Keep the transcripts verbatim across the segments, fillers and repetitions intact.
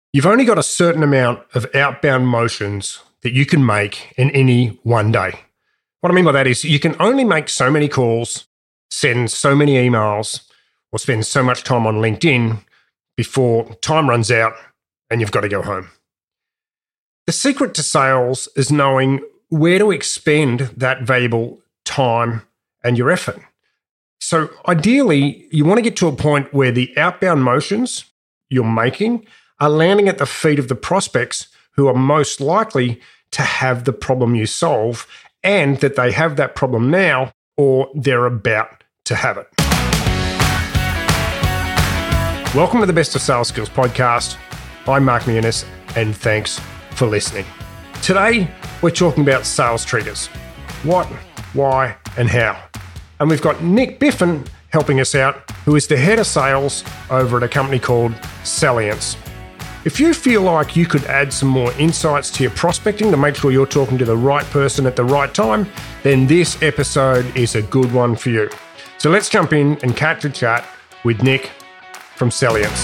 You've only got a certain amount of outbound motions that you can make in any one day. What I mean by that is you can only make so many calls, send so many emails, or spend so much time on LinkedIn before time runs out and you've got to go home. The secret to sales is knowing where to expend that valuable time and your effort. So ideally, you want to get to a point where the outbound motions you're making are landing at the feet of the prospects who are most likely to have the problem you solve, and that they have that problem now or they're about to have it. Welcome to the Best of Sales Skills podcast. I'm Mark Muniz, and thanks for listening. Today, we're talking about sales triggers. What, why, and how. And we've got Nick Biffen helping us out, who is the head of sales over at a company called Salience. If you feel like you could add some more insights to your prospecting to make sure you're talking to the right person at the right time, then this episode is a good one for you. So let's jump in and catch a chat with Nick from Salience.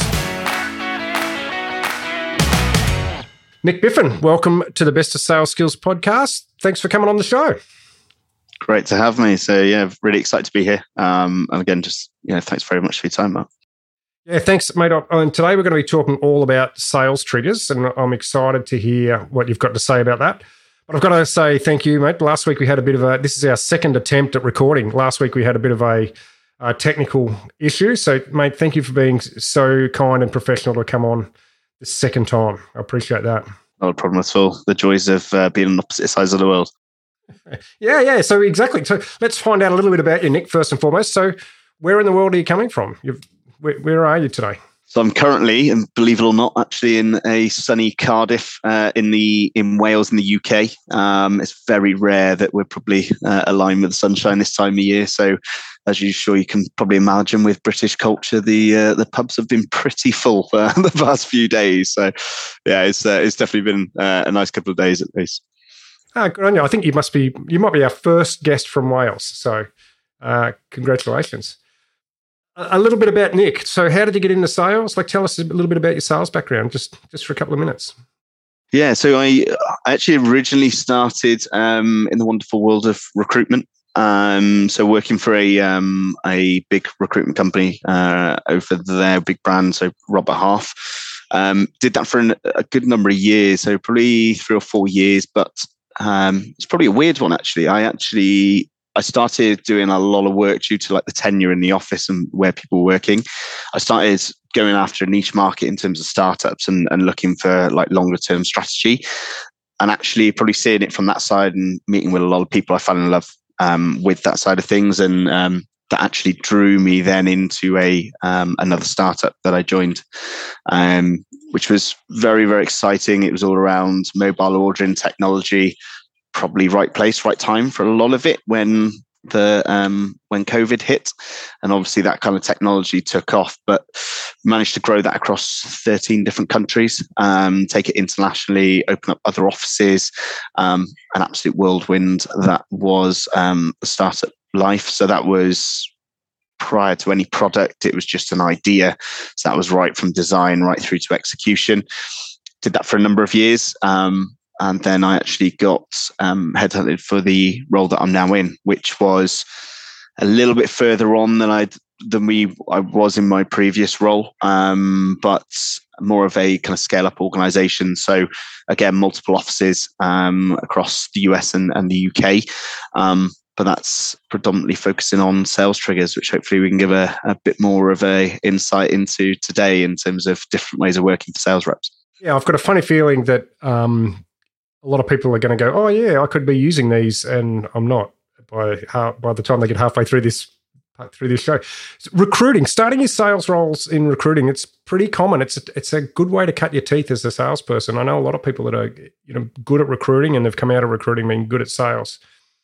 Nick Biffen, welcome to the Best of Sales Skills podcast. Thanks for coming on the show. Great to have me. So yeah, really excited to be here. Um, and again, just yeah, thanks very much for your time, Mark. Yeah, thanks, mate. And today we're going to be talking all about sales triggers, and I'm excited to hear what you've got to say about that. But I've got to say thank you, mate. Last week we had a bit of a, this is our second attempt at recording. Last week we had a bit of a, a technical issue. So, mate, thank you for being so kind and professional to come on the second time. I appreciate that. Not a problem at all. The joys of uh, being on opposite sides of the world. yeah, yeah. So exactly. So let's find out a little bit about you, Nick, first and foremost. So where in the world are you coming from? You've Where, where are you today? So I'm currently, and believe it or not, actually in a sunny Cardiff uh, in the in Wales in the U K. Um, it's very rare that we're probably uh, aligned with the sunshine this time of year. So, as you sure you can probably imagine, with British culture, the uh, the pubs have been pretty full for the past few days. So, yeah, it's uh, it's definitely been uh, a nice couple of days at least. Ah, good on you. I think you must be you might be our first guest from Wales. So, uh, congratulations. A little bit about Nick. So how did you get into sales? Like, tell us a little bit about your sales background, just, just for a couple of minutes. Yeah, so I actually originally started um, in the wonderful world of recruitment. Um, so working for a um, a big recruitment company uh, over there, big brand, so Robert Half. Um, did that for an, a good number of years, so probably three or four years. But um, it's probably a weird one, actually. I actually... I started doing a lot of work due to like the tenure in the office and where people were working. I started going after a niche market in terms of startups and, and looking for like longer term strategy, and actually probably seeing it from that side and meeting with a lot of people. I fell in love um, with that side of things, and um, that actually drew me then into a um, another startup that I joined, um, which was very, very exciting. It was all around mobile ordering technology. Probably right place, right time for a lot of it when the um, when COVID hit, and obviously that kind of technology took off. But managed to grow that across thirteen different countries, um, take it internationally, open up other offices, um, an absolute whirlwind that was um, the startup life. So that was prior to any product; it was just an idea. So that was right from design right through to execution. Did that for a number of years. Um, And then I actually got um, headhunted for the role that I'm now in, which was a little bit further on than I than we I was in my previous role, um, but more of a kind of scale up organization. So again, multiple offices um, across the U S and, and the U K, um, but that's predominantly focusing on sales triggers, which hopefully we can give a, a bit more of a insight into today in terms of different ways of working for sales reps. Yeah, I've got a funny feeling that. Um A lot of people are going to go, oh, yeah, I could be using these, and I'm not by by the time they get halfway through this through this show. So recruiting, starting your sales roles in recruiting, it's pretty common. It's a, it's a good way to cut your teeth as a salesperson. I know a lot of people that are you know good at recruiting and they've come out of recruiting being good at sales.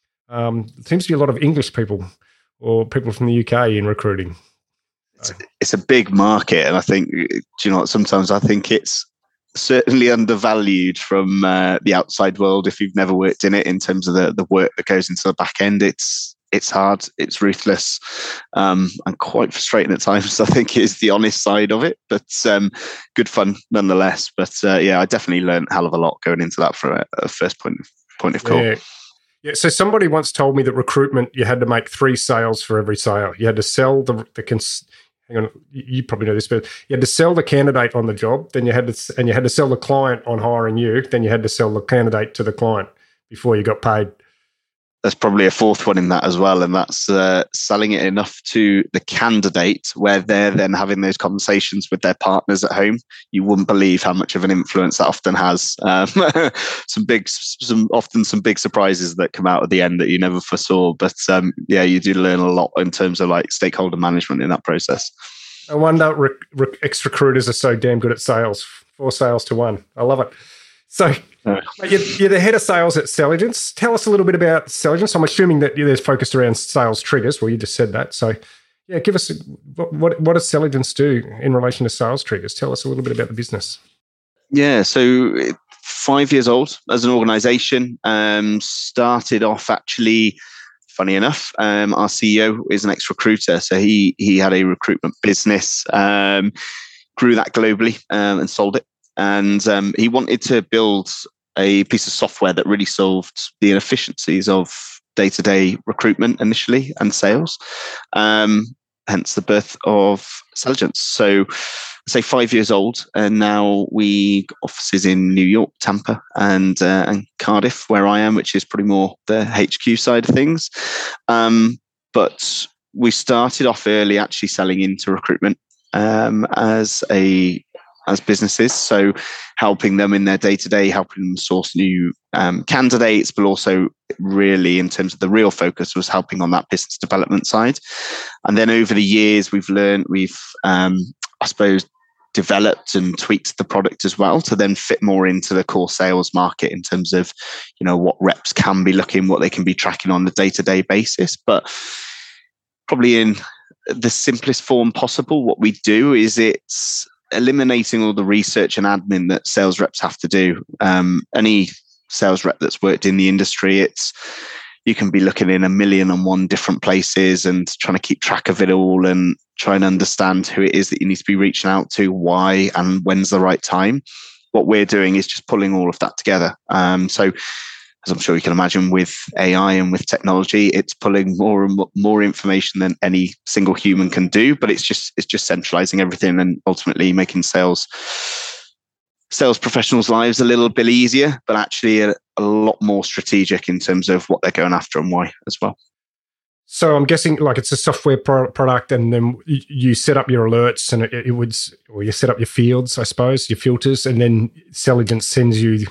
Um, there seems to be a lot of English people or people from the U K in recruiting. It's, it's a big market, and I think, do you know what, sometimes I think it's certainly undervalued from uh, the outside world if you've never worked in it, in terms of the, the work that goes into the back end. It's it's hard, it's ruthless, um, and quite frustrating at times. I think is the honest side of it, but um, good fun nonetheless. But uh, yeah, I definitely learned a hell of a lot going into that for a, a first point of, point of call. Yeah. Yeah, so somebody once told me that recruitment, you had to make three sales for every sale. You had to sell the the cons- hang on, you probably know this, but you had to sell the candidate on the job, then you had to and you had to sell the client on hiring you, then you had to sell the candidate to the client before you got paid. There's probably a fourth one in that as well, and that's uh, selling it enough to the candidate where they're then having those conversations with their partners at home. You wouldn't believe how much of an influence that often has. Um, some big, some often some big surprises that come out at the end that you never foresaw. But um, yeah, you do learn a lot in terms of like stakeholder management in that process. No wonder rec- rec- ex-recruiters are so damn good at sales. Four sales to one. I love it. So you're, you're the head of sales at Selligence. Tell us a little bit about Selligence. I'm assuming that you're focused around sales triggers. Well, you just said that. So yeah, give us, what, what, what does Selligence do in relation to sales triggers? Tell us a little bit about the business. Yeah, so five years old as an organization, um, started off actually, funny enough, um, our C E O is an ex-recruiter. So he, he had a recruitment business, um, grew that globally um, and sold it. And um, he wanted to build a piece of software that really solved the inefficiencies of day-to-day recruitment initially and sales. Um, hence the birth of Selligence. So, say five years old, and now we got offices in New York, Tampa, and uh, and Cardiff, where I am, which is pretty more the H Q side of things. Um, but we started off early, actually selling into recruitment um, as a as businesses, so helping them in their day-to-day, helping them source new um, candidates, but also really in terms of the real focus was helping on that business development side. And then over the years, we've learned, we've, um, I suppose, developed and tweaked the product as well to then fit more into the core sales market in terms of, you know, what reps can be looking, what they can be tracking on a day-to-day basis. But probably in the simplest form possible, what we do is it's eliminating all the research and admin that sales reps have to do. Um, any sales rep that's worked in the industry, it's you can be looking in a million and one different places and trying to keep track of it all and try and understand who it is that you need to be reaching out to, why, and when's the right time. What we're doing is just pulling all of that together. Um, so as I'm sure you can imagine, with A I and with technology, it's pulling more and more information than any single human can do. But it's just it's just centralizing everything and ultimately making sales sales professionals' lives a little bit easier, but actually a, a lot more strategic in terms of what they're going after and why as well. So I'm guessing like it's a software pro- product, and then you set up your alerts, and it, it would, or you set up your fields, I suppose, your filters, and then Selligence sends you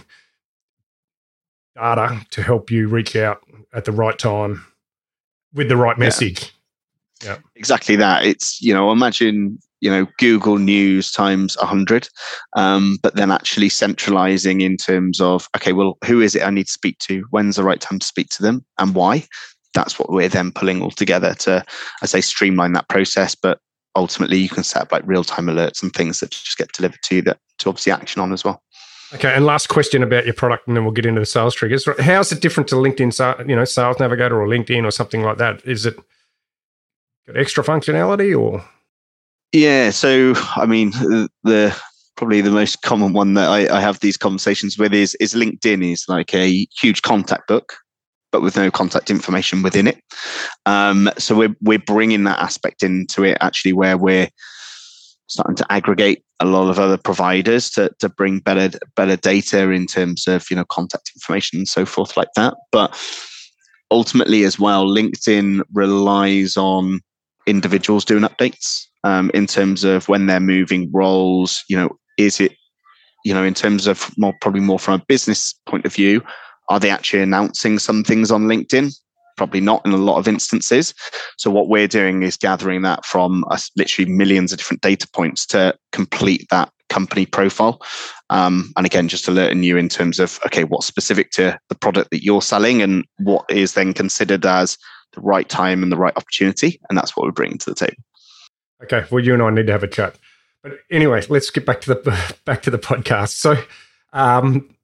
data to help you reach out at the right time with the right message. Yeah, yeah. Exactly that. It's, you know, imagine, you know, Google News times a hundred, um, but then actually centralizing in terms of, okay, well, who is it I need to speak to? When's the right time to speak to them and why? That's what we're then pulling all together to, I say, streamline that process. But ultimately you can set up like real-time alerts and things that just get delivered to you that to obviously action on as well. Okay, and last question about your product, and then we'll get into the sales triggers. How is it different to LinkedIn, you know, Sales Navigator or LinkedIn or something like that? Is it got extra functionality or? Yeah, so I mean, the, the probably the most common one that I, I have these conversations with is is LinkedIn is like a huge contact book, but with no contact information within it. Um, so we're we're bringing that aspect into it actually, where we're starting to aggregate a lot of other providers to to bring better better data in terms of, you know, contact information and so forth like that. But ultimately as well, LinkedIn relies on individuals doing updates um, in terms of when they're moving roles. You know, is it, you know, in terms of more probably more from a business point of view, are they actually announcing some things on LinkedIn? Probably not in a lot of instances. So what we're doing is gathering that from us, literally millions of different data points to complete that company profile. Um, and again, just alerting you in terms of, okay, what's specific to the product that you're selling and what is then considered as the right time and the right opportunity. And that's what we're bringing to the table. Okay. Well, you and I need to have a chat. But anyway, let's get back to the back to the podcast. So, um,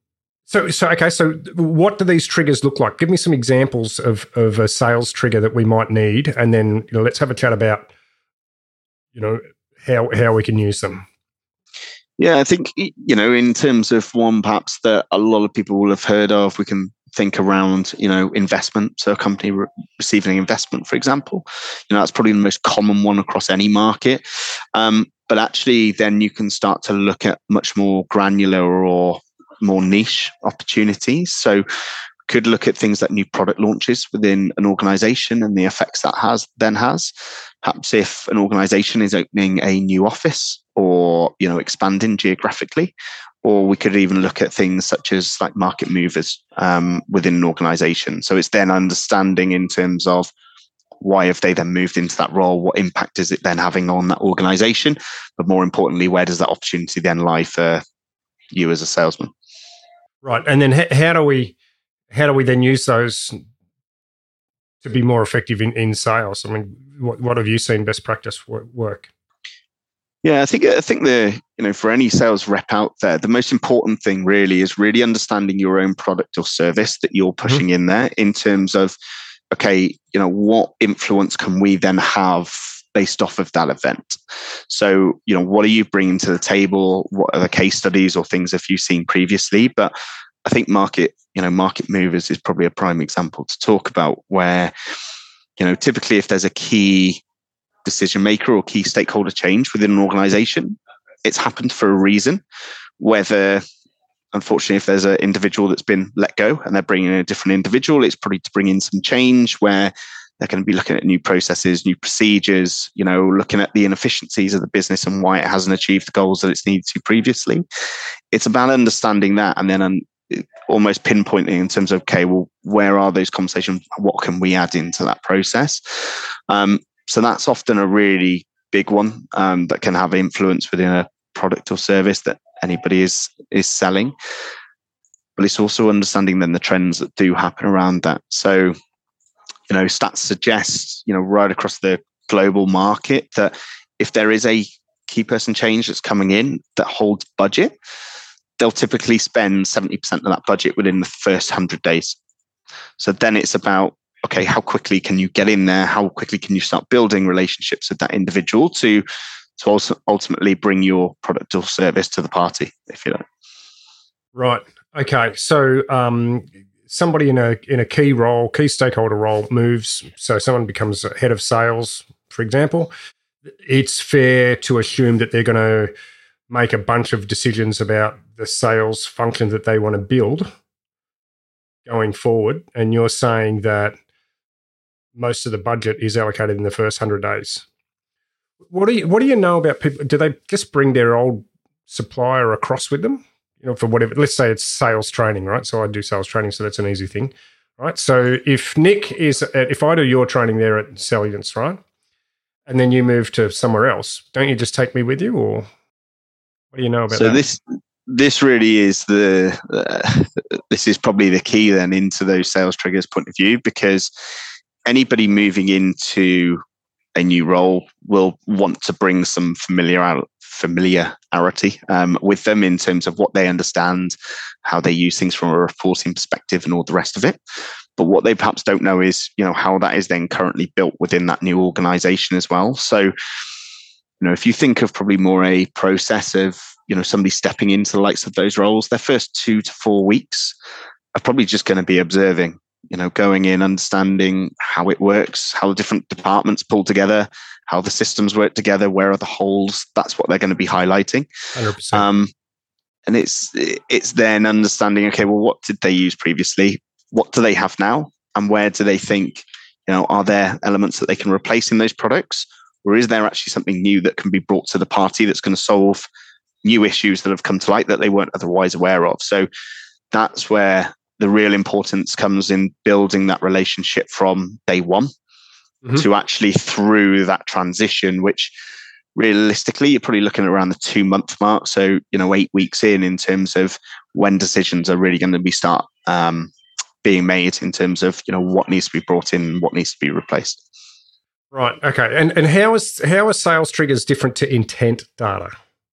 So, so okay. So, what do these triggers look like? Give me some examples of of a sales trigger that we might need, and then you know, let's have a chat about you know how how we can use them. Yeah, I think you know in terms of one perhaps that a lot of people will have heard of, we can think around you know investment. So, a company re- receiving investment, for example, you know that's probably the most common one across any market. Um, but actually, then you can start to look at much more granular or more niche opportunities. So could look at things like new product launches within an organization and the effects that has then has. Perhaps if an organization is opening a new office or you know expanding geographically, or we could even look at things such as like market movers um, within an organization. So it's then understanding in terms of why have they then moved into that role? What impact is it then having on that organization? But more importantly, where does that opportunity then lie for you as a salesman? Right, and then h- how do we how do we then use those to be more effective in, in sales? I mean, what, what have you seen best practice work? Yeah, I think I think the you know for any sales rep out there, the most important thing really is really understanding your own product or service that you're pushing mm-hmm. in there in terms of okay, you know what influence can we then have based off of that event. So, you know, what are you bringing to the table? What are the case studies or things have you seen previously? But I think market, you know, market movers is probably a prime example to talk about where, you know, typically if there's a key decision maker or key stakeholder change within an organization, it's happened for a reason. Whether, unfortunately, if there's an individual that's been let go and they're bringing in a different individual, it's probably to bring in some change where they're going to be looking at new processes, new procedures, you know, looking at the inefficiencies of the business and why it hasn't achieved the goals that it's needed to previously. It's about understanding that and then um, almost pinpointing in terms of, okay, well, where are those conversations? What can we add into that process? Um, so that's often a really big one um, that can have influence within a product or service that anybody is is selling. But it's also understanding then the trends that do happen around that. So, you know, stats suggest, you know, right across the global market that if there is a key person change that's coming in that holds budget, they'll typically spend seventy percent of that budget within the first one hundred days. So then it's about, okay, how quickly can you get in there? How quickly can you start building relationships with that individual to, to also ultimately bring your product or service to the party, if you like. Right. Okay. So, um, somebody in a in a key role, key stakeholder role moves, so someone becomes a head of sales, for example. It's fair to assume that they're going to make a bunch of decisions about the sales function that they want to build going forward. And you're saying that most of the budget is allocated in the first one hundred days. What do you what do you know about people? Do they just bring their old supplier across with them? You know, for whatever, let's say it's sales training, right? So I do sales training, so that's an easy thing, right? So if Nick is, at, if I do your training there at Salience, right, and then you move to somewhere else, don't you just take me with you, or what do you know about so that? So this this really is the uh, this is probably the key then into those sales triggers point of view, because anybody moving into a new role will want to bring some familiar familiarity um, with them in terms of what they understand, how they use things from a reporting perspective and all the rest of it. But what they perhaps don't know is, you know, how that is then currently built within that new organization as well. So, you know, if you think of probably more a process of, you know, somebody stepping into the likes of those roles, their first two to four weeks are probably just going to be observing, you know, going in, understanding how it works, how the different departments pull together, how the systems work together, where are the holes. That's what they're going to be highlighting. one hundred percent. Um, and it's it's then understanding, okay, well, what did they use previously? What do they have now? And where do they think, you know, are there elements that they can replace in those products? Or is there actually something new that can be brought to the party that's going to solve new issues that have come to light that they weren't otherwise aware of? So that's where the real importance comes in building that relationship from day one mm-hmm. to actually through that transition, which realistically, you're probably looking at around the two month mark. So, you know, eight weeks in, in terms of when decisions are really going to be start um, being made in terms of, you know, what needs to be brought in, what needs to be replaced. Right. Okay. And and how is how are sales triggers different to intent data?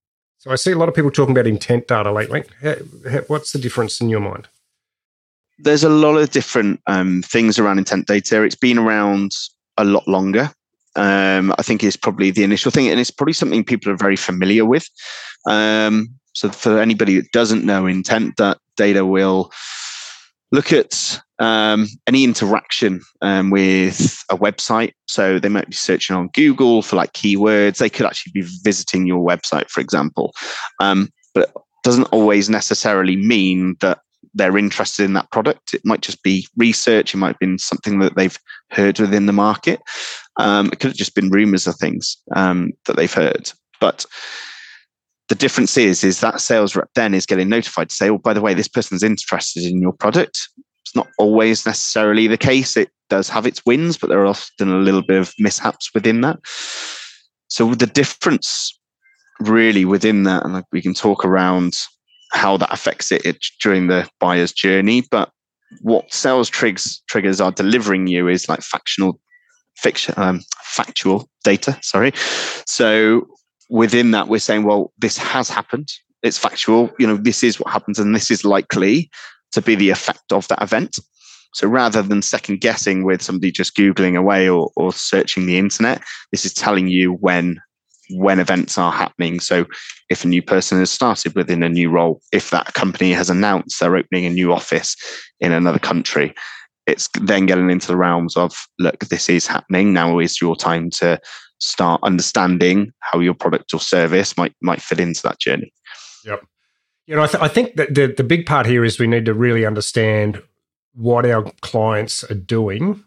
So I see a lot of people talking about intent data lately. How, how, what's the difference in your mind? There's a lot of different um, things around intent data. It's been around a lot longer. Um, I think it's probably the initial thing, and it's probably something people are very familiar with. Um, so for anybody that doesn't know, intent da- data will look at um, any interaction um, with a website. So they might be searching on Google for like keywords. They could actually be visiting your website, for example. Um, but it doesn't always necessarily mean that they're interested in that product. It might just be research. It might have been something that they've heard within the market. Um, it could have just been rumors of things um, that they've heard. But the difference is, is that sales rep then is getting notified to say, oh, by the way, this person's interested in your product. It's not always necessarily the case. It does have its wins, but there are often a little bit of mishaps within that. So the difference really within that, and we can talk around how that affects it during the buyer's journey, but what sales trigs, triggers are delivering you is like factional, fiction, um, factual data. Sorry. So within that, we're saying, well, this has happened. It's factual. You know, this is what happens, and this is likely to be the effect of that event. So rather than second guessing with somebody just Googling away or, or searching the internet, this is telling you when when events are happening. So if a new person has started within a new role, if that company has announced they're opening a new office in another country, it's then getting into the realms of, look, this is happening. Now is your time to start understanding how your product or service might might fit into that journey. Yep. You know, I, th- I think that the, the big part here is we need to really understand what our clients are doing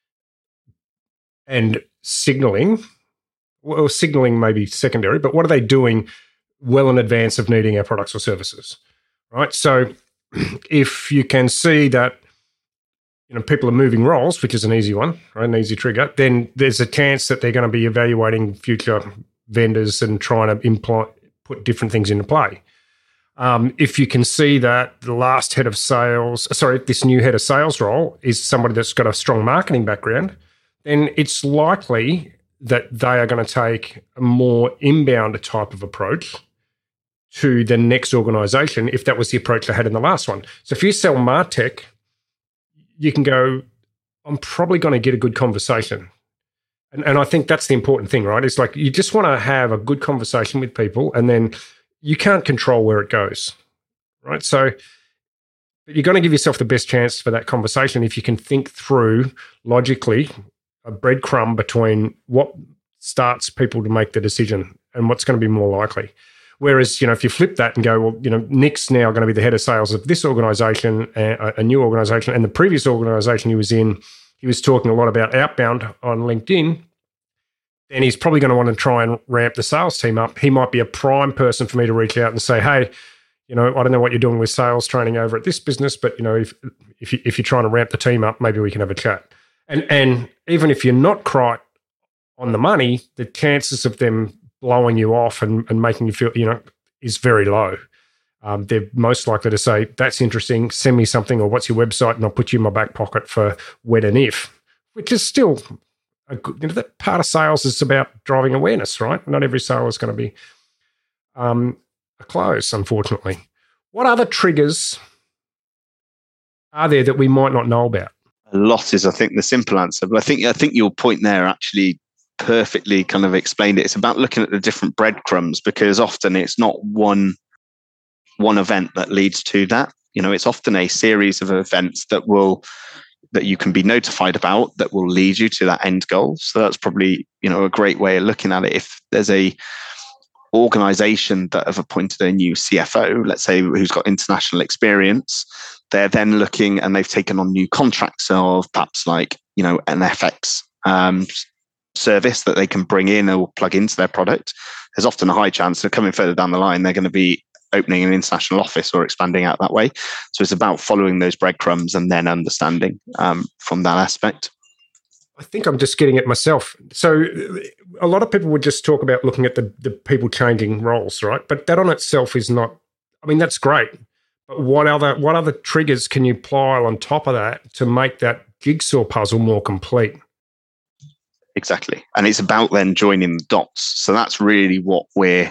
and signaling. Well, signaling may be secondary, but what are they doing well in advance of needing our products or services, right? So if you can see that, you know, people are moving roles, which is an easy one, right, an easy trigger, then there's a chance that they're going to be evaluating future vendors and trying to imply, put different things into play. Um, if you can see that the last head of sales, sorry, this new head of sales role is somebody that's got a strong marketing background, then it's likely that they are going to take a more inbound type of approach to the next organization if that was the approach they had in the last one. So if you sell MarTech, you can go, I'm probably going to get a good conversation. And, and I think that's the important thing, right? It's like you just want to have a good conversation with people, and then you can't control where it goes, right? So but you're going to give yourself the best chance for that conversation if you can think through logically a breadcrumb between what starts people to make the decision and what's going to be more likely. Whereas, you know, if you flip that and go, well, you know, Nick's now going to be the head of sales of this organization, a, a new organization, and the previous organization he was in, he was talking a lot about outbound on LinkedIn, then he's probably going to want to try and ramp the sales team up. He might be a prime person for me to reach out and say, hey, you know, I don't know what you're doing with sales training over at this business, but, you know, if if, you, if you're trying to ramp the team up, maybe we can have a chat. And and even if you're not quite on the money, the chances of them blowing you off and, and making you feel, you know, is very low. Um, they're most likely to say, that's interesting, send me something, or what's your website, and I'll put you in my back pocket for when and if, which is still a good, you know, that part of sales is about driving awareness, right? Not every sale is going to be um, a close, unfortunately. What other triggers are there that we might not know about? A lot is, I think, the simple answer. But I think I think your point there actually perfectly kind of explained it. It's about looking at the different breadcrumbs, because often it's not one one event that leads to that. You know, it's often a series of events that will that you can be notified about that will lead you to that end goal. So that's probably, you know, a great way of looking at it. If there's a organization that have appointed a new C F O, let's say, who's got international experience, they're then looking and they've taken on new contracts of perhaps like, you know, an F X um, service that they can bring in or plug into their product. There's often a high chance that coming further down the line, they're going to be opening an international office or expanding out that way. So it's about following those breadcrumbs and then understanding um, from that aspect. I think I'm just getting it myself. So a lot of people would just talk about looking at the, the people changing roles, right? But that on itself is not, I mean, that's great. But what other what other triggers can you pile on top of that to make that jigsaw puzzle more complete? Exactly. And it's about then joining the dots. So that's really what we're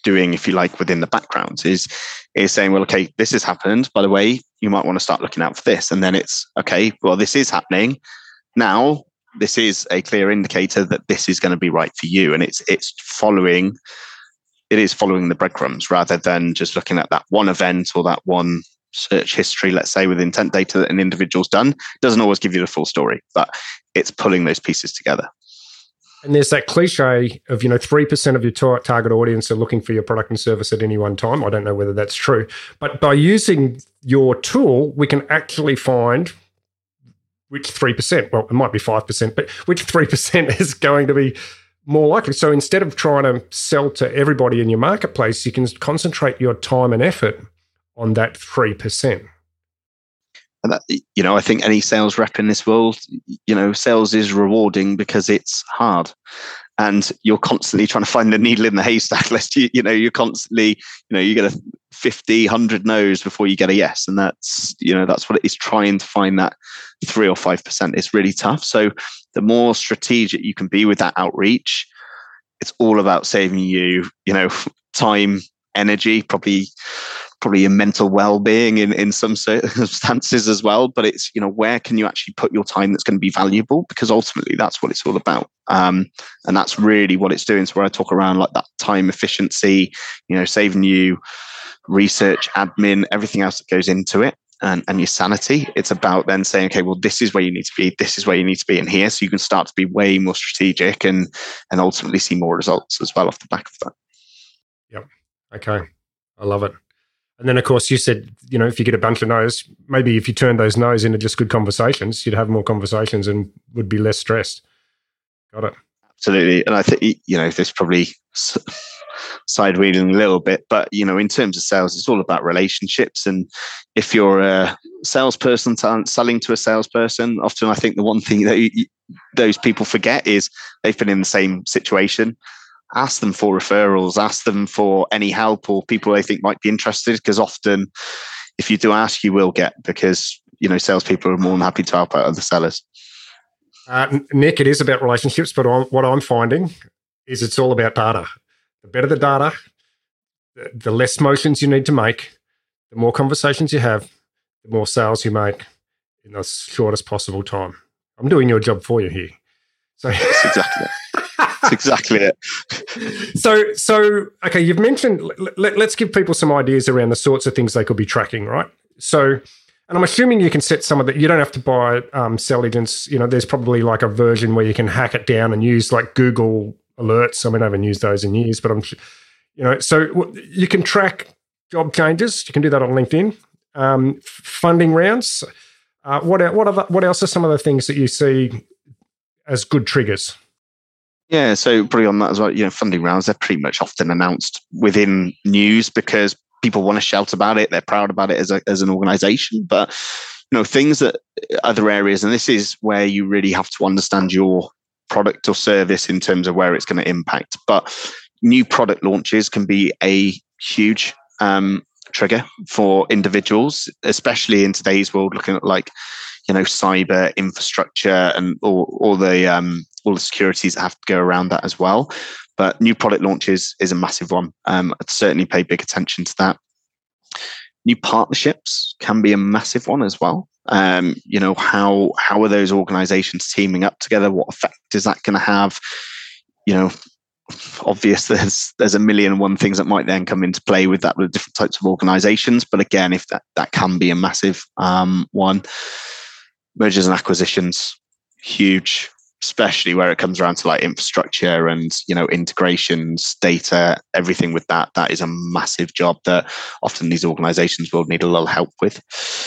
doing, if you like, within the background is is saying, well, okay, this has happened. By the way, you might want to start looking out for this. And then it's, okay, well, this is happening. Now, this is a clear indicator that this is going to be right for you. And it's it's following, it is following the breadcrumbs rather than just looking at that one event or that one search history, let's say, with intent data that an individual's done. It doesn't always give you the full story, but it's pulling those pieces together. And there's that cliche of, you know, three percent of your tar- target audience are looking for your product and service at any one time. I don't know whether that's true. But by using your tool, we can actually find which three percent, well, it might be five percent, but which three percent is going to be more likely. So instead of trying to sell to everybody in your marketplace, you can concentrate your time and effort on that three percent. And that, you know, I think any sales rep in this world, you know, sales is rewarding because it's hard. And you're constantly trying to find the needle in the haystack. Lest you, you know, you're constantly, you know, you get a fifty, one hundred no's before you get a yes. And that's, you know, that's what it is, trying to find that three or five percent. It's really tough. So the more strategic you can be with that outreach, it's all about saving you, you know, time, energy, probably probably your mental well-being in, in some circumstances as well. But it's, you know, where can you actually put your time that's going to be valuable? Because ultimately that's what it's all about. Um, and that's really what it's doing. So where I talk around like that time efficiency, you know, saving you research, admin, everything else that goes into it, and, and your sanity. It's about then saying, okay, well, this is where you need to be. This is where you need to be in here. So you can start to be way more strategic and, and ultimately see more results as well off the back of that. Yep. Okay. I love it. And then, of course, you said, you know, if you get a bunch of no's, maybe if you turn those no's into just good conversations, you'd have more conversations and would be less stressed. Got it. Absolutely. And I think, you know, there's probably side wheeling a little bit, but, you know, in terms of sales, it's all about relationships. And if you're a salesperson t- selling to a salesperson, often I think the one thing that you, those people forget is they've been in the same situation. Ask them for referrals, ask them for any help or people they think might be interested, because often if you do ask, you will get, because, you know, salespeople are more than happy to help out other sellers. Uh, Nick, it is about relationships, but I'm, what I'm finding is it's all about data. The better the data, the, the less motions you need to make, the more conversations you have, the more sales you make in the shortest possible time. I'm doing your job for you here. So That's exactly it. That's exactly it. So, so okay, you've mentioned, let, let's give people some ideas around the sorts of things they could be tracking, right? So, and I'm assuming you can set some of that. You don't have to buy um, Sell Agents. You know, there's probably like a version where you can hack it down and use like Google Alerts. I mean, I haven't used those in years, but I'm, you know, so you can track job changes. You can do that on LinkedIn. Um, funding rounds. Uh, what what are, what else are some of the things that you see as good triggers? Yeah, so probably on that as well, you know, funding rounds, they're pretty much often announced within news because people want to shout about it. They're proud about it as a, as an organization. But, you know, things that other areas, and this is where you really have to understand your product or service in terms of where it's going to impact. But new product launches can be a huge um, trigger for individuals, especially in today's world, looking at like, you know, cyber infrastructure and all, all the um, all the securities that have to go around that as well. But new product launches is a massive one. Um, I'd certainly pay big attention to that. New partnerships can be a massive one as well. Um, you know, how how are those organizations teaming up together? What effect is that going to have? You know, obvious there's there's a million and one things that might then come into play with that with different types of organizations. But again, if that, that can be a massive um, one. Mergers and acquisitions, huge, especially where it comes around to like infrastructure and, you know, integrations, data, everything with that. That is a massive job that often these organizations will need a little help with.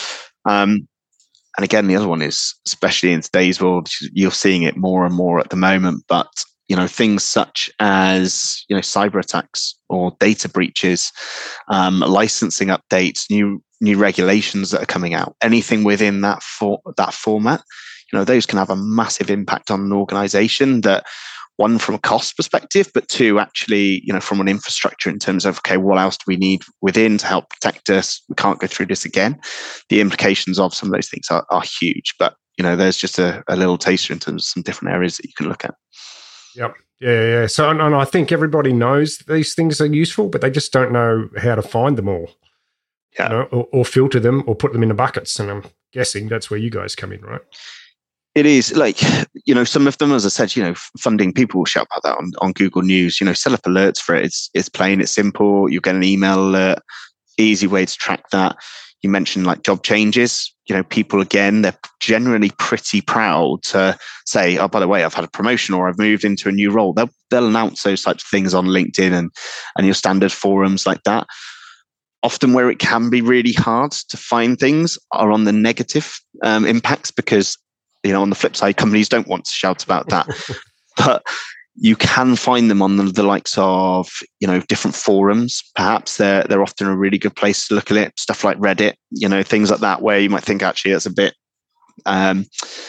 Um, and again, the other one is, especially in today's world, you're seeing it more and more at the moment, but, you know, things such as, you know, cyber attacks or data breaches, um, licensing updates, new new regulations that are coming out, anything within that for that format, you know, those can have a massive impact on an organization. That one, from a cost perspective, but two, actually, you know, from an infrastructure in terms of, okay, what else do we need within to help protect us? We can't go through this again. The implications of some of those things are, are huge, but, you know, there's just a, a little taster in terms of some different areas that you can look at. Yep. Yeah, yeah. So, and, and I think everybody knows these things are useful, but they just don't know how to find them all. Yeah. You know, or, or filter them or put them into buckets. And I'm guessing that's where you guys come in, right? It is like, you know, some of them, as I said, you know, funding, people will shout about that on, on Google News, you know, set up alerts for it. It's, it's plain, it's simple. You get an email alert, easy way to track that. You mentioned like job changes, you know, people, again, they're generally pretty proud to say, oh, by the way, I've had a promotion or I've moved into a new role. They'll, they'll announce those types of things on LinkedIn and, and your standard forums like that. Often where it can be really hard to find things are on the negative um, impacts, because, you know, on the flip side, companies don't want to shout about that. But you can find them on the, the likes of, you know, different forums. Perhaps they're they're often a really good place to look at it. Stuff like Reddit, you know, things like that, where you might think actually it's a bit um,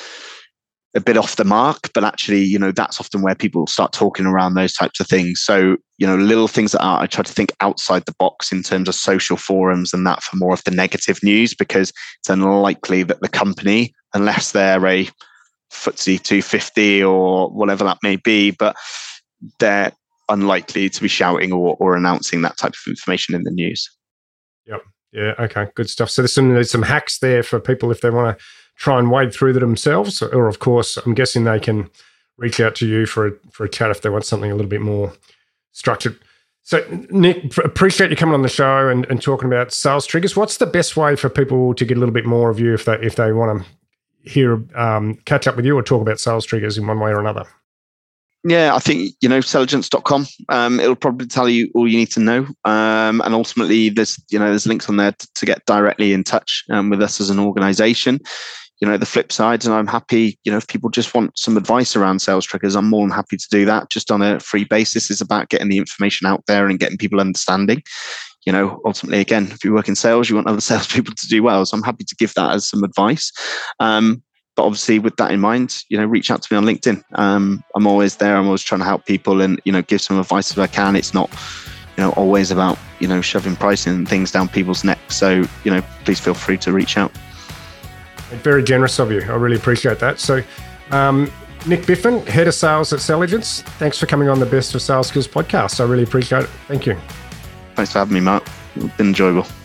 a bit off the mark, but actually, you know, that's often where people start talking around those types of things. So, you know, little things that are, I try to think outside the box in terms of social forums and that for more of the negative news, because it's unlikely that the company, unless they're a F T S E two fifty or whatever that may be, but they're unlikely to be shouting or, or announcing that type of information in the news. Yep. Yeah. Okay. Good stuff. So there's some there's some hacks there for people if they want to try and wade through them themselves, or of course, I'm guessing they can reach out to you for a, for a chat if they want something a little bit more structured. So, Nick, appreciate you coming on the show and, and talking about sales triggers. What's the best way for people to get a little bit more of you if they if they want to hear um, catch up with you or talk about sales triggers in one way or another? Yeah, I think, you know, selligence dot com. Um, it'll probably tell you all you need to know. Um, and ultimately, there's, you know, there's links on there to, to get directly in touch um, with us as an organization. You know, the flip side, and I'm happy, you know, if people just want some advice around sales triggers, I'm more than happy to do that just on a free basis. It's about getting the information out there and getting people understanding. You know, ultimately, again, if you work in sales, you want other salespeople to do well. So I'm happy to give that as some advice. Um, but obviously, with that in mind, you know, reach out to me on LinkedIn. Um, I'm always there. I'm always trying to help people and, you know, give some advice if I can. It's not, you know, always about, you know, shoving pricing and things down people's necks. So, you know, please feel free to reach out. Very generous of you. I really appreciate that. So, um, Nick Biffin, Head of Sales at Selligence, thanks for coming on the Best of Sales Skills podcast. I really appreciate it. Thank you. Thanks for having me, Mark. It's been enjoyable.